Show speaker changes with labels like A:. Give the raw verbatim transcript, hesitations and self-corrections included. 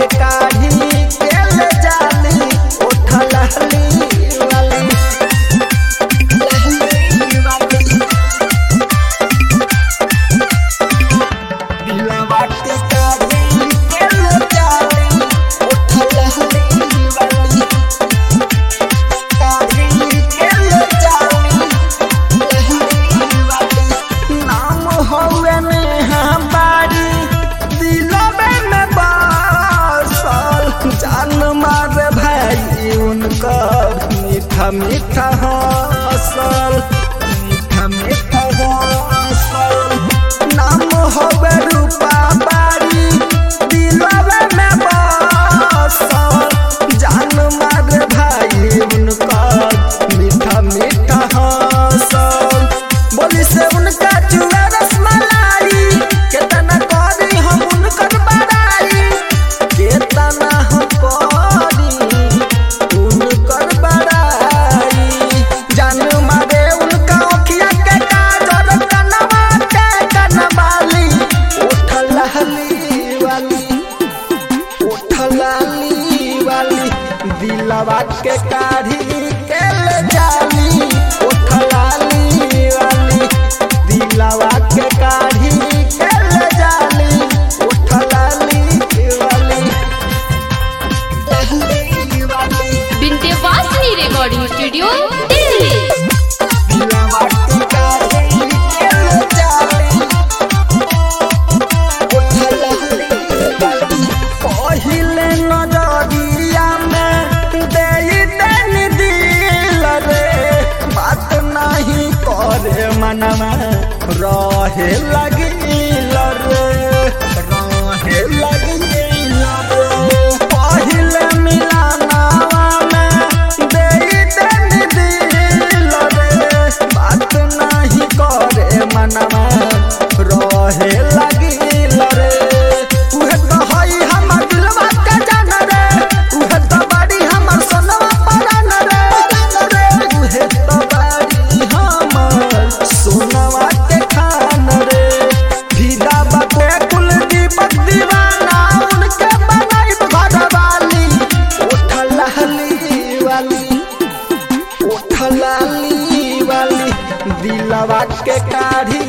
A: के काढ़ी के ले जाली उठा लहली वाली लहली वाली दिलवा के काढ़ी के ले जाली उठा लहली वाली काढ़ी के ले जाली लहली वाली नाम होवे में हमारी दिलवे में बसल जान मारे भाई उनका मीठा मीठा हसल मीठा मीठा हसल नाम होवे रूपा बारी दिलवे में बसल जान मारे भाई उनका मीठा मीठा हसल बोली से उनका चुआ रसमलाई केतना करी हम उनकर बड़ाई केतना हम करी उनकर बड़ाई जान मारे उनका अखिया के काजल कनवा के कनवाली उठल लहली वाली उठल लहली वाली दिलवा के काढ़ी के ले जाली उठल लहली वाली दिलवा के काढ़ी के ले जाली उठल लहली वाली लहली वाली
B: विंध्यवासिनी रिकॉर्डिंग स्टूडियो दिल्ली।
A: दिलवा के काढ़ी के ले जाली उठल लहली वाली पहिले नजरिया में देई देनी दिल रे बात नहीं करे मनवा रहे लगिल रे रहे लगिल रे पहिले मिलनवा में देई देनी दिल रे बात नहीं करे मनवा रहे लगिल रे उहे तो हई हमर दिलवा के जान रे उहे तो बाड़ी हमर सोनवा परान रे रे उहे तो बाड़ी हमर सोनवा के खान रे फिदा बाटे कुलदीपक दीवाना उनके बनाई घर वाली उठल लहली वाली उठल लहली वाली दिलवा के काढ़ी